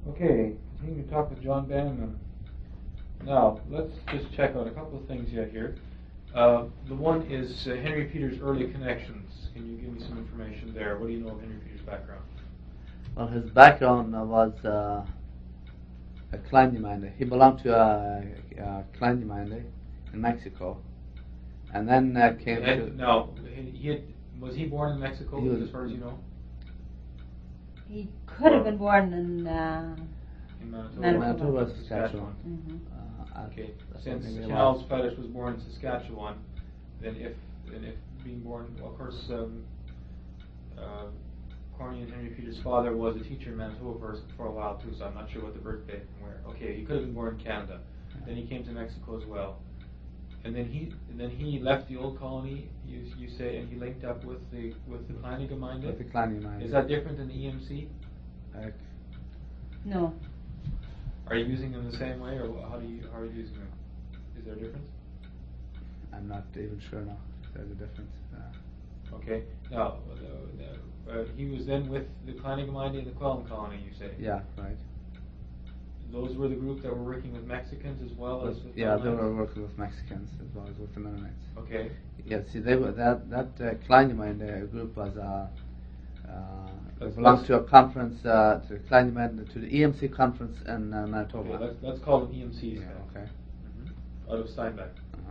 Okay, continue to talk with John Bannerman. Now, let's just check out a couple of things yet here. The one is Henry Peters' early connections. Can you give me some information there? What do you know of Henry Peters' background? Well, his background was a Kleingemeinde. He belonged to a Kleingemeinde in Mexico, and then came to. Now, was he born in Mexico, as far as you know? He could have been born in Manitoba, Saskatchewan. Okay, since Charles Fetish was born in Saskatchewan, then if being born, well, of course, Corny and Henry Peters' father was a teacher in Manitoba for a while too, so I'm not sure what the birth date and where. Okay, he could have been born in Canada. Then he came to Mexico as well, and then he left the old colony. You say, and he linked up with the Kleine Gemeinde. With the Kleine Gemeinde. Is that different than the EMC? No. Are you using them the same way, or how are you using them? Is there a difference? I'm not even sure now if there's a difference. Okay. Now, he was then with the Kleine Gemeinde and the Quellen colony, you say? Yeah, right. Those were the group that were working with Mexicans as well as with Yeah, they were working with Mexicans as well as with the Mennonites. Okay. Yeah, see, they were that Kleine Gemeinde group was belonged to a conference, to the Kleine Gemeinde, to the EMC conference in Manitoba. Okay, let's call it EMC. Yeah, okay. Out of Steinbach.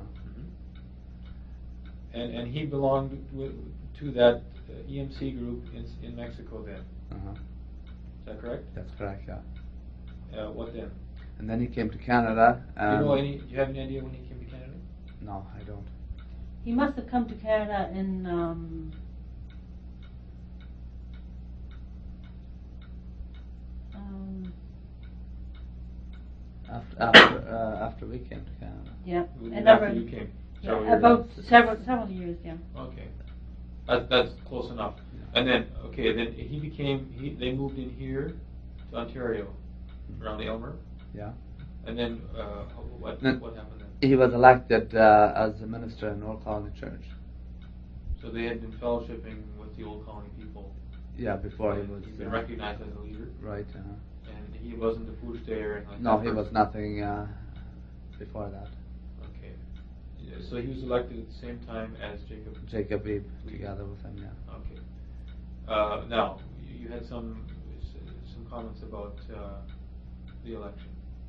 And he belonged to that EMC group in Mexico then. Is that correct? That's correct. Yeah. What then? And then he came to Canada. Do you have any idea when he came to Canada? No, I don't. He must have come to Canada in after we came to Canada. Yeah, after you came. About several years. Yeah. Okay, that's close enough. And then then they moved in here to Ontario, around Aylmer. Yeah. And then what happened then? He was elected as a minister in Old Colony Church. So they had been fellowshipping with the Old Colony people. Yeah, before he was. He'd been recognized as a leader. Right. And he wasn't the Fouche or anything like that. No, he was nothing before that. Okay. Yeah, so he was elected at the same time as Jacob Wiebe, together with him. Yeah. Okay. Now you had some comments about the election.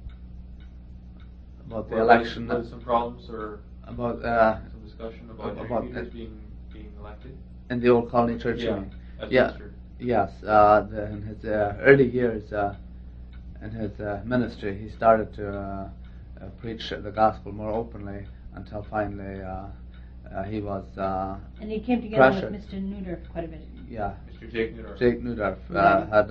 About the election. Was some problems or about some discussion about Peters being elected in the Old Colony Church. Yeah. Minister. Yes. In his early years in his ministry, he started to preach the gospel more openly until finally he was. And he came together pressured. with Mr. Neudorf quite a bit. Yeah. Mr. Jake Neudorf. Jake Neudorf had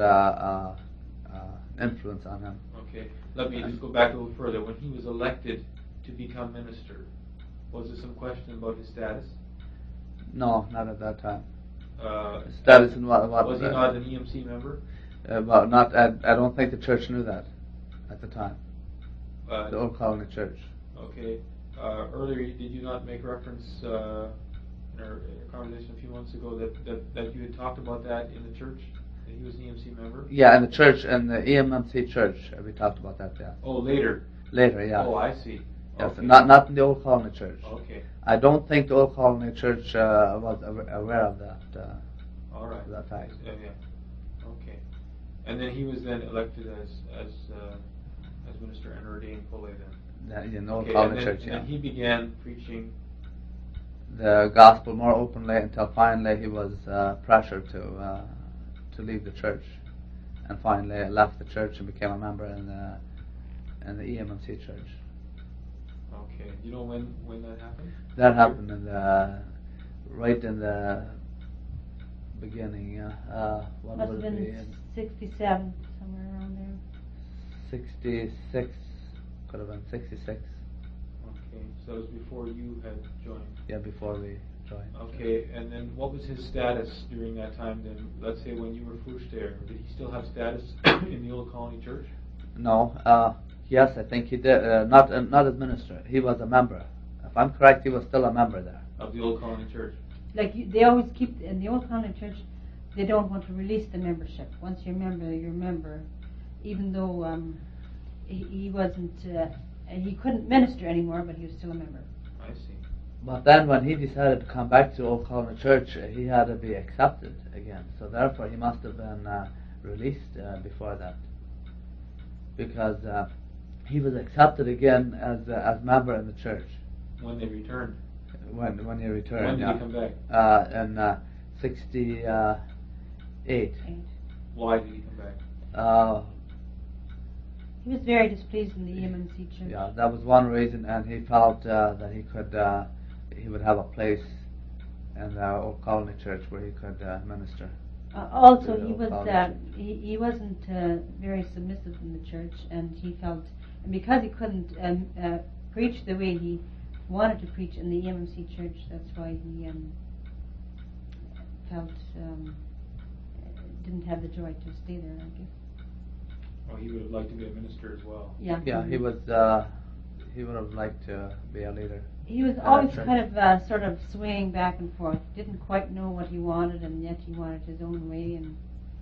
influence on him. Okay. Let me just go back a little further. When he was elected to become minister, was there some question about his status? No, not at that time. Status in what? Was he not an EMC member? Well, not. I don't think the church knew that at the time. The Old Colony Church. Okay. Earlier, did you not make reference in our conversation a few months ago that you had talked about that in the church? That he was an EMC member? Yeah, in the church, in the EMC church, we talked about that. Yeah. Oh, later. Later, yeah. Oh, I see. Yes, okay. not in the Old Colony Church. Okay. I don't think the Old Colony Church was aware of that. All right. That fact. Yeah. Okay. And then he was then elected as minister and ordained fully then. In the Old Colony Church. And then he began preaching the gospel more openly until finally he was pressured to leave the church, and finally left the church and became a member in the EMC church. Okay. You know when that happened? That happened right in the beginning. What Must would have it be? been 67, somewhere around there. 66. Could have been 66. Okay. So it was before you had joined. Yeah, before we joined. Okay. And then what was his status during that time then? Let's say when you were Fouche there, did he still have status in the Old Colony Church? No. Yes, I think he did. Not as minister. He was a member. If I'm correct, he was still a member there. Of the Old Colony Church? They always keep, in the Old Colony Church, they don't want to release the membership. Once you're a member, you're a member. even though he wasn't, he couldn't minister anymore, but he was still a member. I see. But then when he decided to come back to Old Colony Church, he had to be accepted again. So therefore he must have been released before that. Because he was accepted again as member in the church. When they returned. When he returned. When did he come back? In 68. Why did he come back? He was very displeased in the EMC church. Yeah, that was one reason, and he felt that he would have a place in the Old Colony Church where he could minister. Also, to he Old was Colony. he wasn't very submissive in the church, and he felt, and because he couldn't preach the way he wanted to preach in the EMC church, that's why he felt didn't have the joy to stay there, I guess. Oh, he would have liked to be a minister as well. Yeah. Yeah, he was. He would have liked to be a leader. He was always kind of sort of swaying back and forth. Didn't quite know what he wanted, and yet he wanted his own way. And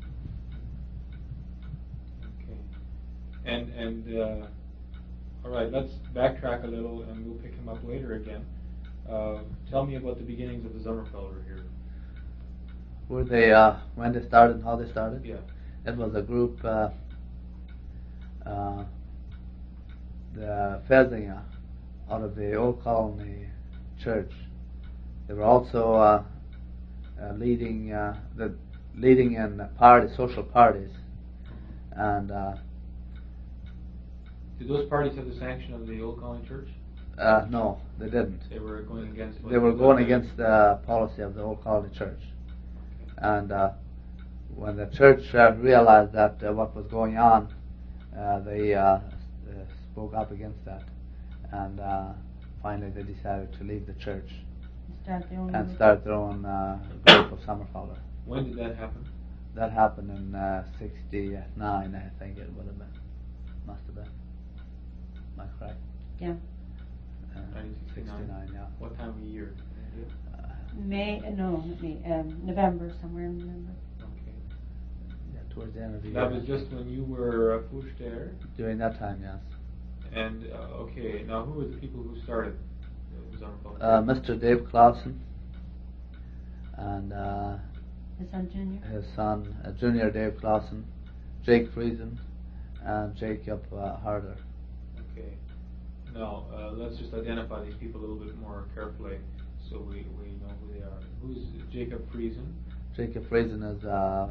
Okay. And all right, let's backtrack a little, and we'll pick him up later again. Tell me about the beginnings of the Sommerfelder here. Were they when they started and how they started? Yeah. It was a group. The Felsinger out of the Old Colony Church. They were also leading in social parties, and Did those parties have the sanction of the Old Colony Church? no, they didn't. They were going against. They were going against the policy of the Old Colony Church, and when the church realized that what was going on, they spoke up against that, and finally they decided to leave the church and start their own group of Sommerfelder. When did that happen? That happened in 69, I think it would have been. Must have been. Am I correct? yeah, 1969. 69, yeah. What time of year? November, somewhere in November. Okay. Yeah, towards the end of the year. That was just when you were pushed there. During that time, yes. And okay, now who were the people who started the Sommerfelder? Mr. Dave Clausen and His son Junior. his son, Junior Dave Clausen, Jake Friesen, and Jacob Harder. Okay. Now let's just identify these people a little bit more carefully, so we know who they are. Who's Jacob Friesen? Jacob Friesen is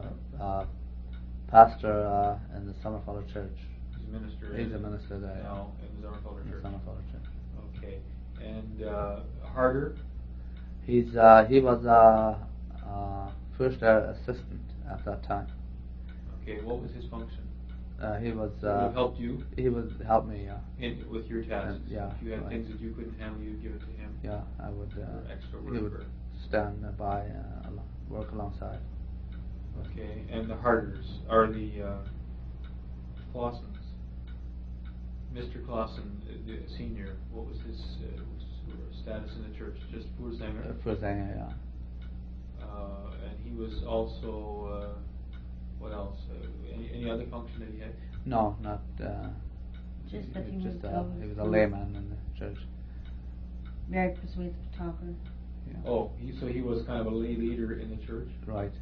pastor in the Sommerfelder Church. He's a minister. He's a minister there. Now in the Sommerfelder In the Church. Sommerfelder Church. Okay. And Harder? He was first assistant at that time. Okay. What was his function? He was. Would have helped you He would help me. with your tasks. Yeah, If you had right. things that you couldn't handle, you'd give it to him. Yeah, I would. For extra He work. would stand by, work alongside. Okay. And the Harders are the Clausens. Mr. Clausen, the senior, what was his status in the church? Just Vorsänger? Vorsänger, yeah. And he was also, what else? Any other function that he had? No, not. Just that he was he was a layman in the church. Very persuasive talker. Yeah. Oh, so he was kind of a lay leader in the church Right.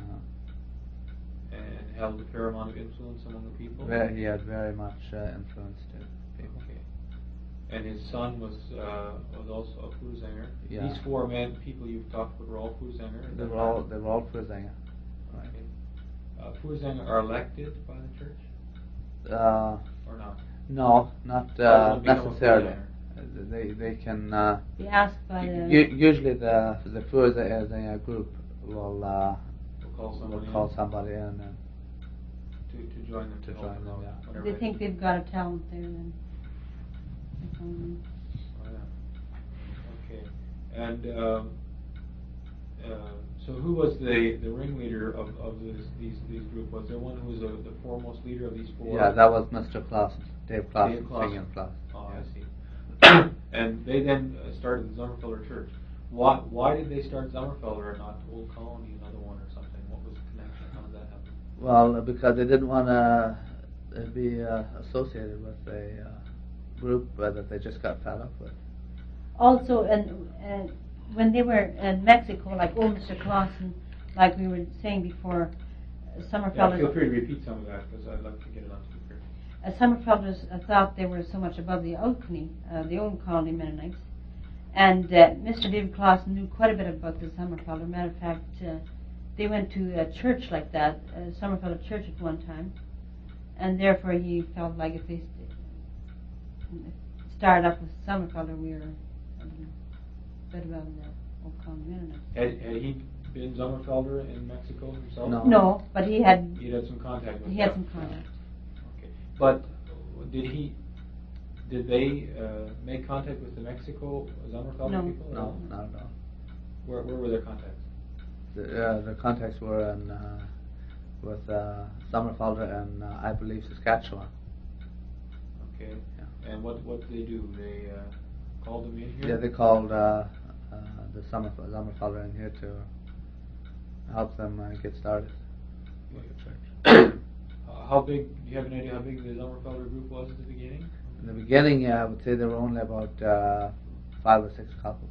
and held a fair amount of influence among the people? He had very much influence to people. Okay. And his son was also a Vorsänger. Yeah. These four people you've talked about were all Vorsänger? They were all Vorsänger. Right. Okay. Vorsänger are elected by the church or not? No, not How do they become a necessarily. Vorsänger? They can. Be asked by the. Usually the Vorsänger group will We'll call somebody in and to join them to help join them, out, yeah. whatever They think they've got a talent there, then. Oh, yeah. Okay. And so who was the ringleader of these group? Was there one who was the foremost leader of these four? Yeah, that was Mr. Clausen, Dave Clausen, Dave Clausen. singing Clausen. Oh, yeah. I see. And they then started the Sommerfelder Church. Why did they start Sommerfelder and not Old Colony, another one or something? What was the connection? How did that happen? Well, because they didn't want to be associated with a group that they just got fed up with. Also, and when they were in Mexico, like old Mr. Clausen, like we were saying before, Summerfelders. Feel free to repeat some of that because I'd like to get it on speaker. Summerfelders thought they were so much above the old colony Mennonites, and Mr. David Clausen knew quite a bit about the Summerfelder. Matter of fact, they went to a church like that, Summerfelder Church at one time, and therefore he felt like if they started up with Summerfelder, we were better above the old colony Mennonites. Had he been Sommerfelder in Mexico himself? No, but he had. He had some contact with them. He had some contact. Okay, but did they make contact with the Mexico Sommerfelder people? No, not at all. Where were their contacts? The contacts were in with Sommerfelder and I believe Saskatchewan. Okay. Yeah. And what did they do? They called them in here? Yeah, they called the Sommerfelder in here to help them get started with the church. How big? Do you have an idea how big the Sommerfelder group was at the beginning? In the beginning, I would say there were only about 5 or 6 couples.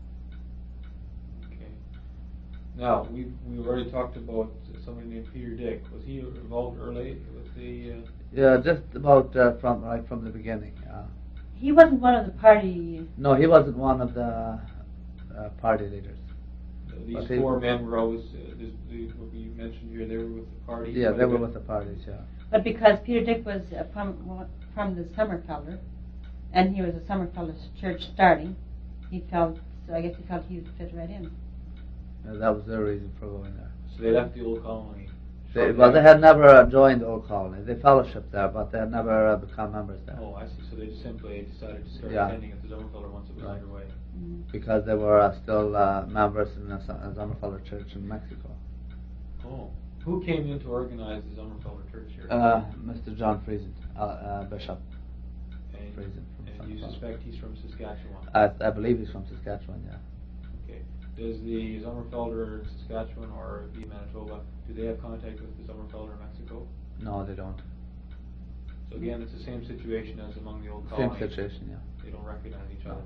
Okay. Now we already talked about somebody named Peter Dick. Was he involved early with the? Yeah, just about from the beginning. He wasn't one of the party. No, he wasn't one of the party leaders. These 4 men were always, what you mentioned here, they were with the parties? Yeah, they were with the parties, yeah. But because Peter Dick was from the Summerfelder, and he was a Summerfelder church starting, I guess he felt he would fit right in. That was their reason for going there. So they left the old colony? They had never joined the old colony. They fellowshipped there, but they had never become members there. Oh, I see. So they just simply decided to start Yeah. attending at the Sommerfelder once it was underway. Because they were still members in the Sommerfelder Church in Mexico. Oh. Who came in to organize the Sommerfelder Church here? Mr. John Friesen, Bishop and, Friesen. And you suspect he's from Saskatchewan? I believe he's from Saskatchewan, yeah. Okay. Does the Sommerfelder in Saskatchewan or the Manitoba, do they have contact with the Sommerfelder in Mexico? No, they don't. So again, it's the same situation as among the old colonies. Same situation, yeah. They don't recognize each other.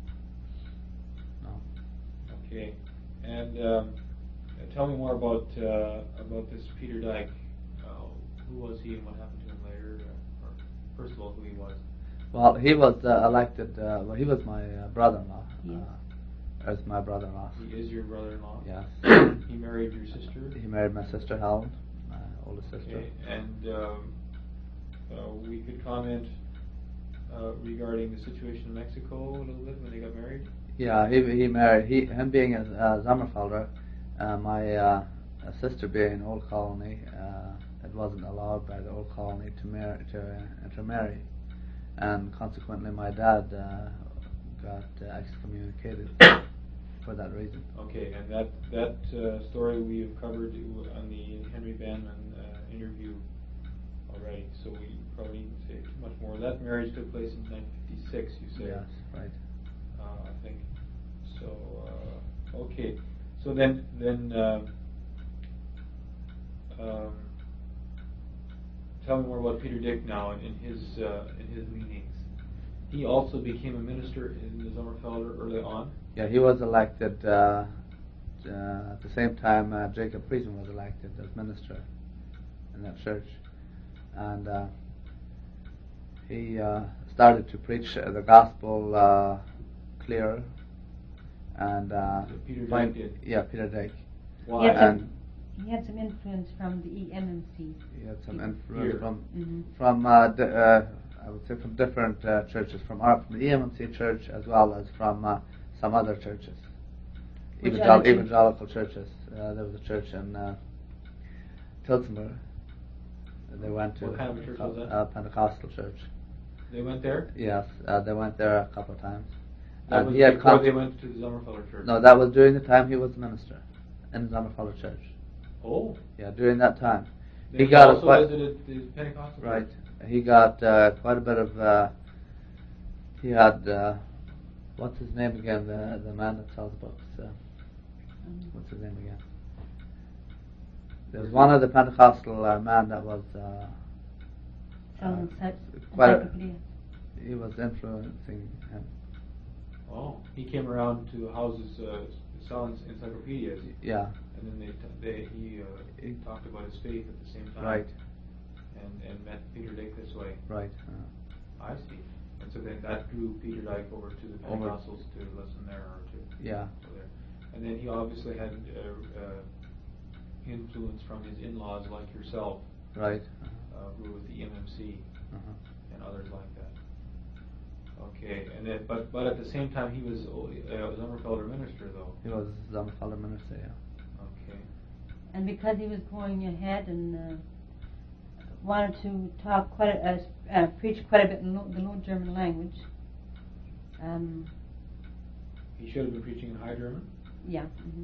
No. Okay, and tell me more about this Peter Dyke. Who was he, and what happened to him later? Or first of all, who he was? Well, he was elected. He was my brother-in-law. Yes. As my brother-in-law. He is your brother-in-law. Yes. He married your sister. He married my sister Helen, my oldest sister. Okay, and we could comment regarding the situation in Mexico a little bit when they got married. Yeah, he married. Him being a Sommerfelder, my sister being an old colony, it wasn't allowed by the old colony to intermarry, and consequently, my dad got excommunicated for that reason. Okay, and that story we have covered on the Henry Banman interview already, so we probably need to say too much more. That marriage took place in 1956, you say? Yes, right. I think. So, okay. So then tell me more about Peter Dick now and his leanings. He also became a minister in the Sommerfelder early on. Yeah, he was elected at the same time Jacob Friesen was elected as minister in that church, and he started to preach the gospel clearer. And Peter Dyke did. Yeah, Peter Dyke. Why? He had some influence from the EMMC. He had some influence from I would say from different churches, from the EMMC church as well as from some other churches, evangelical churches. There was a church in Tillsonburg. They went to. What kind of a church was that? Pentecostal church. They went there? Yes, they went there a couple of times. That was before they went to the Sommerfelder church? No, that was during the time he was minister in the Sommerfelder church. Oh. Yeah, during that time. He got also visited the Pentecostal church? Right. He got quite a bit of. He had. What's his name again? The man that sells books. What's his name again? There was one of the Pentecostal man that was Selling quite a- encyclopedia. he was influencing him. Oh, he came around to houses selling encyclopedias, Yeah, and then he talked about his faith at the same time. right, And met Peter Dyke this way. right. I see. And so then that drew Peter Dyke over to the Pentecostals to listen there or to Yeah, go there. And then he obviously had influence from his in-laws like yourself, right. who were with the MMC Uh-huh. and others like that. Okay, and then but at the same time he was a Sommerfelder minister though. He was Sommerfelder minister, yeah. Okay. And because he was going ahead and wanted to talk preach quite a bit in the Low German language. He should have been preaching in High German. Yeah. Mm-hmm.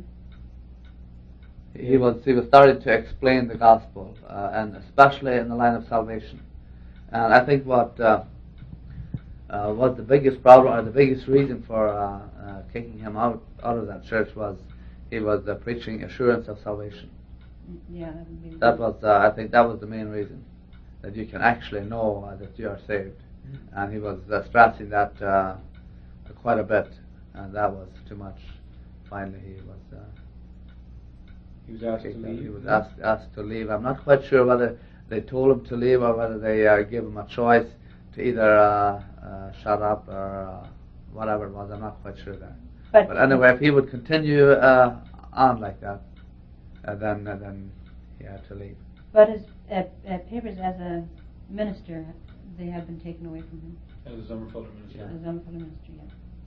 He was starting to explain the gospel, and especially in the line of salvation. And I think what was the biggest problem or the biggest reason for kicking him out of that church was he was preaching assurance of salvation. Yeah, that would be. That was, I think, that was the main reason, that you can actually know that you are saved. And he was stressing that quite a bit, and that was too much. Finally, he was asked to kicked out. leave. He was asked to leave. I'm not quite sure whether they told him to leave or whether they gave him a choice to either shut up or whatever it was. I'm not quite sure there. But anyway, if he would continue on like that, then he had to leave. But his papers as a minister, they have been taken away from him. As a Sommerfelder minister. As a Sommerfelder minister, yeah.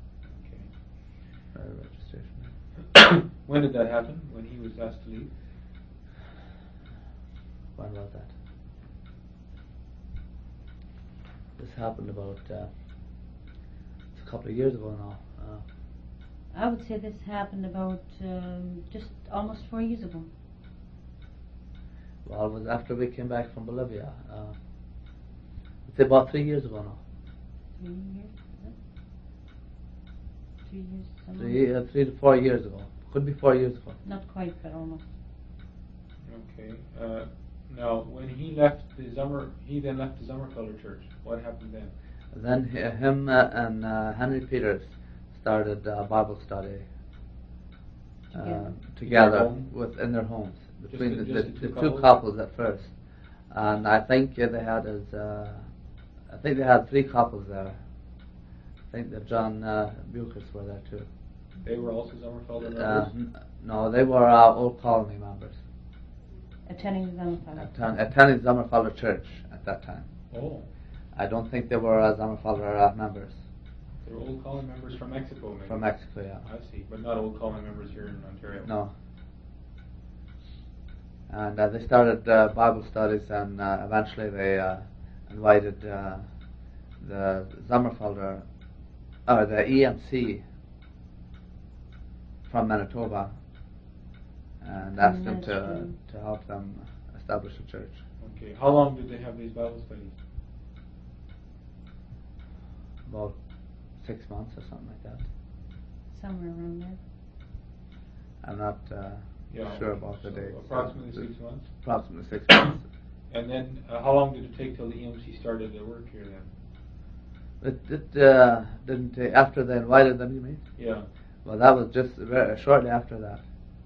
Registration. When did that happen? When he was asked to leave? When was that? This happened about it's a couple of years ago now. I would say this happened about just almost 4 years ago. Well, it was after we came back from Bolivia. It's about 3 years ago now. 3 years, is it? 3 years, something. 3 to 4 years ago. Could be 4 years ago. Not quite, but almost. Okay. Now, when he left he then left the Sommerfelder Church. What happened then? Then him and Henry Peters started Bible study together in their homes, between the two couples at first. And I think they had they had 3 couples there. I think that John Bucas were there too. They were also Sommerfelder members? No, they were Old Colony members. Attending the Sommerfelder. Attending Sommerfelder Church at that time. Oh. I don't think they were Sommerfelder members. They were Old Colony members from Mexico, maybe? From Mexico, yeah. I see, but not Old Colony members here in Ontario. No. And they started Bible studies, and eventually they invited the Sommerfelder, or the EMC from Manitoba, and asked them to help them establish a church. Okay. How long did they have these Bible studies? About 6 months or something like that. Somewhere around there. I'm not sure about the dates. Approximately 6 months? Approximately 6 months. And then how long did it take till the EMC started their work here then? It didn't take, after they invited them, you mean? Yeah. Well, that was just shortly after that.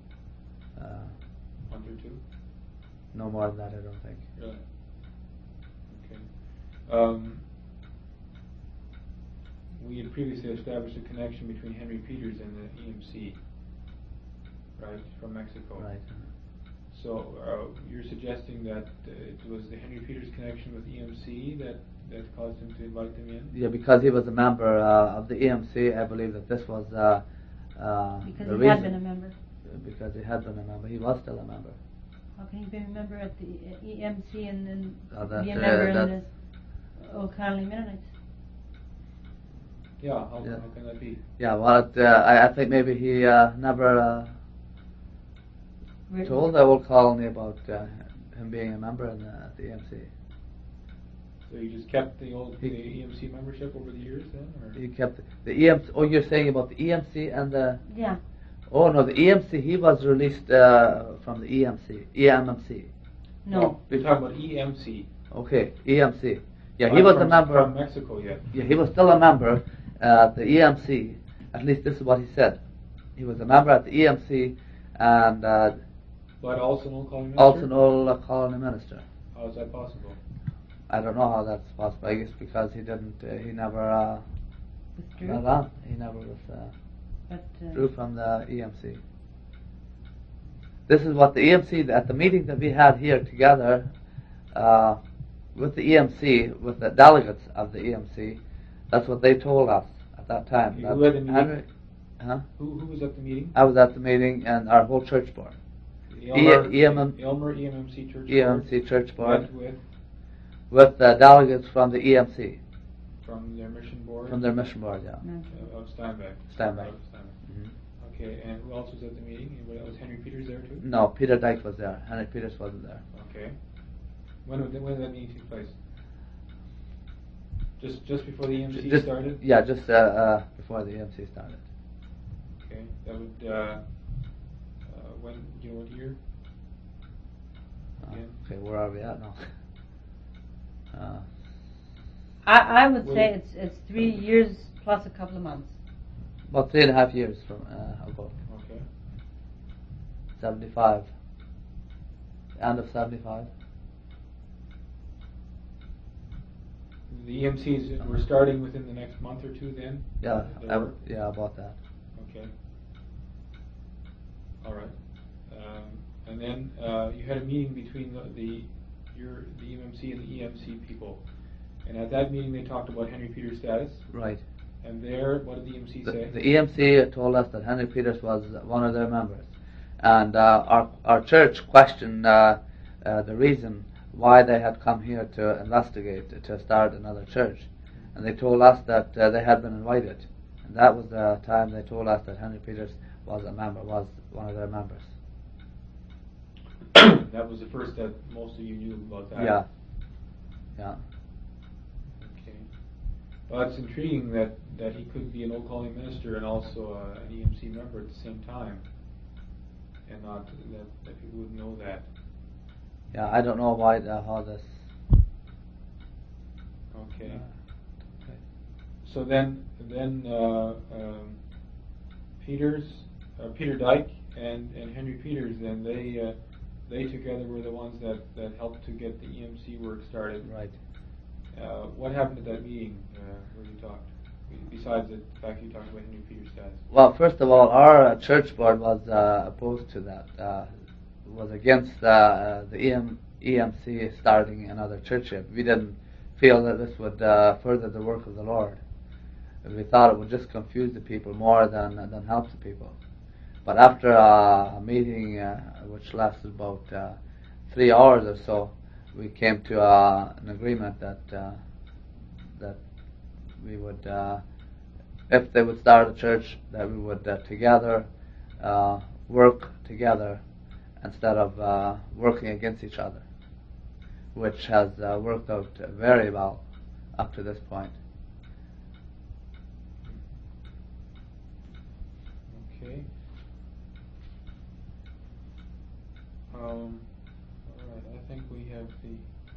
Month or two? No more than that, I don't think. Really? Okay. We had previously established a connection between Henry Peters and the EMC, right, from Mexico. Right. So you're suggesting that it was the Henry Peters connection with EMC that caused him to invite them in? Yeah, because he was a member of the EMC, I believe that this was because the he reason. had been a member. Because he had been a member. He was still a member. How can he be a member at the EMC and then be a that, member in the Old Colony Mennonites? Yeah, how can that be? Yeah, well, I think maybe he never told the Old Colony about him being a member at the EMC. So you just kept the EMC membership over the years then? Or? He kept the EMC. Oh, you're saying about the EMC and the... Yeah. Oh, no, the EMC, he was released from the EMC. No. You're talking about EMC. Okay, EMC. Yeah, he was a from member. from Mexico yet. Yeah, he was still a member at the EMC. At least this is what he said. He was a member at the EMC and But also an old colony minister? also an old colony minister. How is that possible? I don't know how that's possible. I guess because he didn't, he never Withdrew? went on. He never was But, withdrew from the EMC. This is what the EMC, at the meeting that we had here together with the EMC, with the delegates of the EMC, that's what they told us at that time. Who that had the meeting? Henry, huh? Who was at the meeting? I was at the meeting and our whole church board. Elmer Elmer EMMC Church EMC church board met with the delegates from the EMC, from their mission board? from their mission board, yeah. Of Steinbeck. Steinbeck. Of Steinbeck. Mhm. Okay, and who else was at the meeting? Anybody else? Was Henry Peters there too? No, Peter Dyke was there. Henry Peters wasn't there. Okay. When did that meeting take place? Just before the EMC started? Yeah, just before the EMC started. Okay, that would, when, do you know what year? Again? Okay, where are we at now? I would Well, say it's 3 years plus a couple of months. About 3.5 years from ago. Okay. 75. End of 75. The EMCs were starting within the next month or two then? Yeah, They were? yeah, about that. Okay. All right. And then you had a meeting between the EMMC and the EMC people, and at that meeting they talked about Henry Peters' status. Right. And there, what did the EMC say? The EMC told us that Henry Peters was one of their members, and our church questioned the reason why they had come here to investigate, to start another church, and they told us that they had been invited, and that was the time they told us that Henry Peters was a member, was one of their members. That was the first that most of you knew about that. Yeah. Yeah. Okay. Well, it's intriguing that he could be an Old Colony minister and also an EMC member at the same time, and not that people wouldn't know that. Yeah, I don't know why how this. Okay. Okay. So then Peter Dyke and Henry Peters, then they together were the ones that helped to get the EMC work started. Right. What happened at that meeting where you talked? Besides the fact you talked about Henry Peters' status. Well, first of all, our church board was opposed to that. Was against the EMC starting another churchship. We didn't feel that this would further the work of the Lord. We thought it would just confuse the people more than help the people. But after a meeting which lasted about 3 hours or so, we came to an agreement that we would, if they would start a church, that we would together work together instead of working against each other, which has worked out very well up to this point. Okay. All right. I think we have the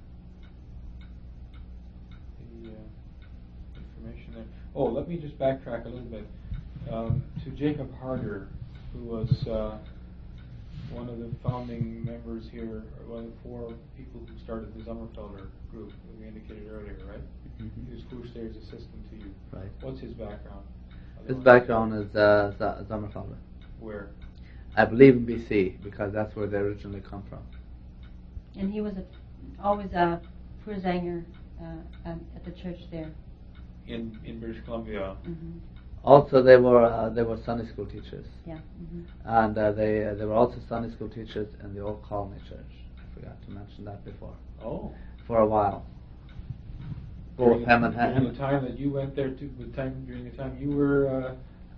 information there. Oh, let me just backtrack a little bit to Jacob Harder, who was one of the founding members here, or one of the 4 people who started the Sommerfelder group that we indicated earlier, right? Mm-hmm. He was Fouchet's assistant to you. Right. What's his background? His background is Sommerfelder. Where? I believe in BC, because that's where they originally come from. And he was always a Fursanger at the church there. In British Columbia. Mm-hmm. Also, they were Sunday school teachers. Yeah. Mm-hmm. And they were also Sunday school teachers in the Old Colony Church. I forgot to mention that before. Oh. For a while. Both him and during him. the time that you went there, during the time you were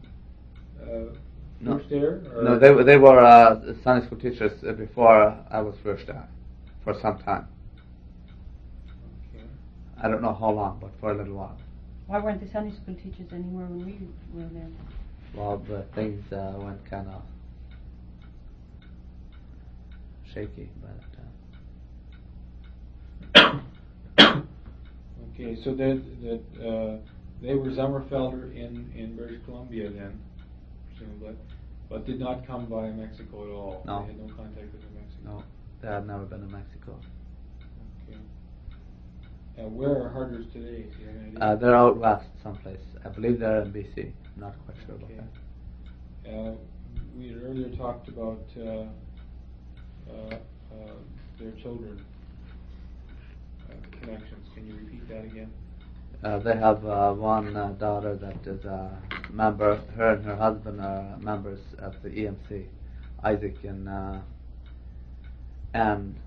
No. first there? Or? No, they were Sunday school teachers before I was first there, for some time. Okay. I don't know how long, but for a little while. Why weren't the Sunday school teachers anymore when we were there? Well, the things went kind of shaky by that time. Okay, Okay, so they were Sommerfelder in British Columbia then, presumably, but did not come via Mexico at all. No. They had no contact with Mexico. No, they had never been to Mexico. Okay. Where are Harders today? Do you have any idea? They're out west someplace. I believe they're in BC. I'm not quite sure about Okay. that. We had earlier talked about their children connections. Can you repeat that again? They have one daughter that is a member. Her and her husband are members of the EMC, Isaac and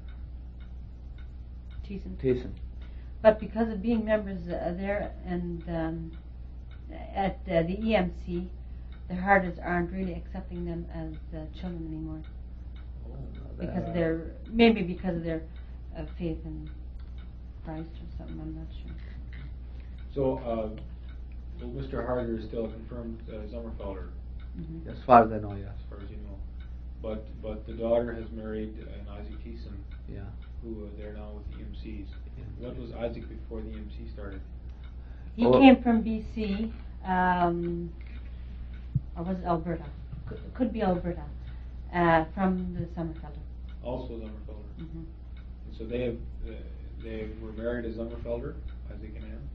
Thiessen. But because of being members there and at the EMC, the Harders aren't really accepting them as children anymore because of their faith in Christ or something. I'm not sure. So, Mr. Harder is still a confirmed Sommerfelder, Mm-hmm. As far as I know, yes. as far as you know. But the daughter has married an Isaac Thiessen, Yeah. who they're now with the EMCs. What was Isaac before the EMC started? He came from BC, or was it Alberta? Could be Alberta, from the Sommerfelder. Also Sommerfelder. Mm-hmm. And so they were married as Sommerfelder, Isaac and Anne.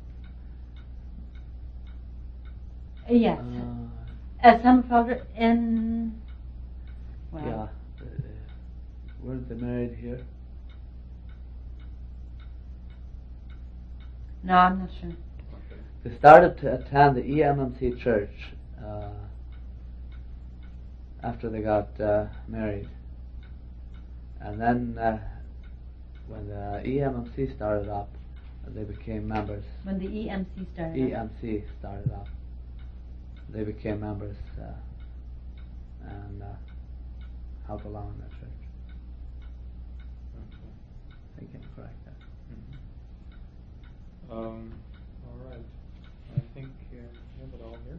Yes, Sommerfelder in. Well, Yeah. Weren't they married here? no, I'm not sure. Okay. They started to attend the EMMC church after they got married. And then when the EMMC started up, they became members. When the EMC started. EMC started up. They became members and helped along in that church. Okay. I think I'm correct there. All right. I think we have it all here.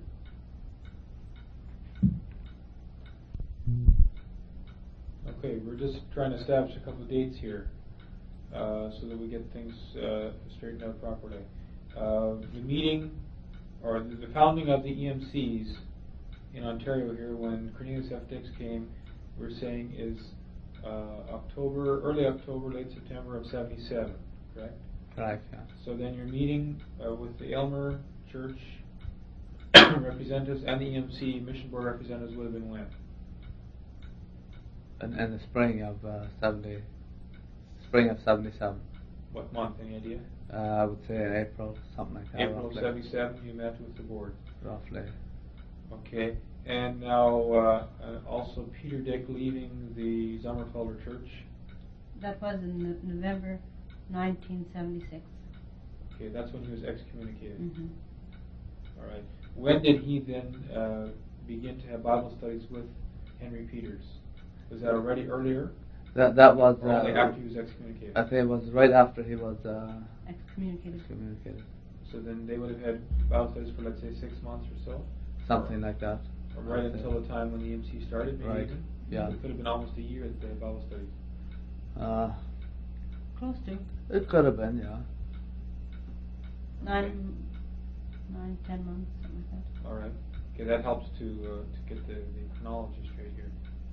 Okay, we're just trying to establish a couple of dates here so that we get things straightened out properly. The meeting, or the founding of the EMCs in Ontario here, when Cornelius F. Dix came, we're saying is early October, late September of 77, correct? Correct, yeah. So then your meeting with the Aylmer Church representatives and the EMC Mission Board representatives would have been when? In the spring of 77. What month? Any idea? I would say in April, something like that. April of roughly. 77. You met with the board. Roughly. Okay. And now also Peter Dick leaving the Sommerfelder Church. That was in November 1976. Okay, that's when he was excommunicated. Mm-hmm. All right. When did he then begin to have Bible studies with Henry Peters? Was that already earlier? That was Or only after he was excommunicated? I think it was right after he was Excommunicated. excommunicated. So then they would have had Bible studies for, let's say, 6 months or so? Something like that. Or right until the time when the EMC started, maybe Right. even? Yeah. It could have been almost a year that they had Bible studies. Close to It could have been, yeah. 9, 10 months, something like that. All right. Okay, that helps to get the chronology straight here.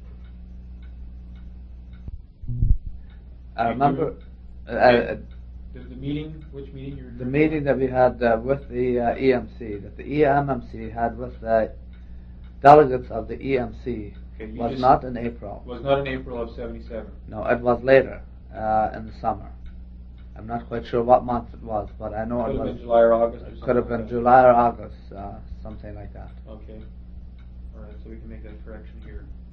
I remember The meeting, which meeting you're the meeting that we had with the EMC, that the EMMC had with the delegates of the EMC, Okay, you was just- not in April. was not in April of 77. No, it was later, in the summer. I'm not quite sure what month it was, but I know Could it have was. been July or August or something. Could have like been that. July or August, something like that. Okay. All right, so we can make that correction here.